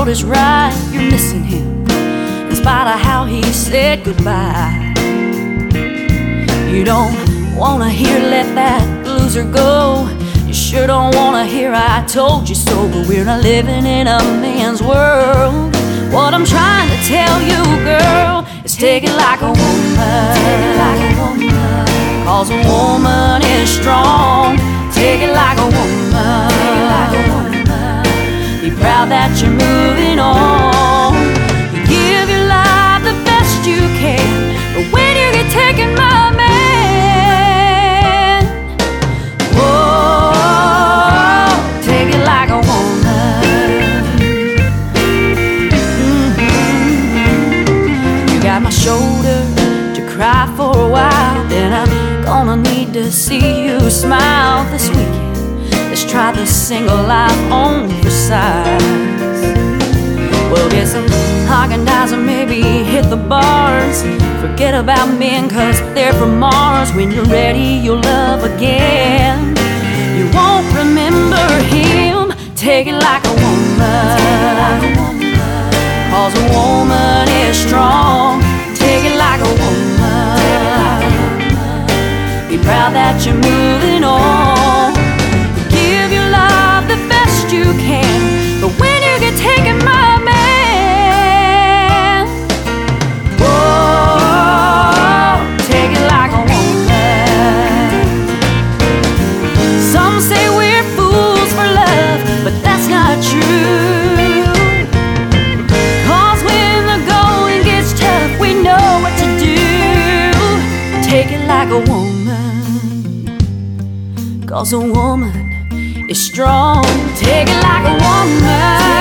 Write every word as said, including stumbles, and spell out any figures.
world is right, you're missing him, in spite of how he said goodbye. You don't wanna hear let that loser go. You sure don't wanna hear I told you so. But we're not living in a man's world. What I'm trying to tell you, girl, is take it like a woman. Take it like a woman. Cause a woman is strong. Take it like a woman. Take it like a woman. Be proud that you're moving on. You give your life the best you can, but when you get taken, my man, whoa, take it like a woman. Mm-hmm. You got my shoulder to cry for a while, then I'm gonna need to see you smile this weekend. Let's try the single life on for size. We'll get some Haagen-Dazs and maybe hit the bars. Forget about men cause they're from Mars. When you're ready you'll love again. You won't remember him. Take it like a woman. Cause a woman is strong. Take it like a woman. Be proud that you're moving on. Give your love the best you can, but when you get taken, my man, whoa, take it like a woman. Some say we're fools for love, but that's not true. Cause when the going gets tough, we know what to do. Take it like a woman. Cause a woman is strong. Take it like a woman.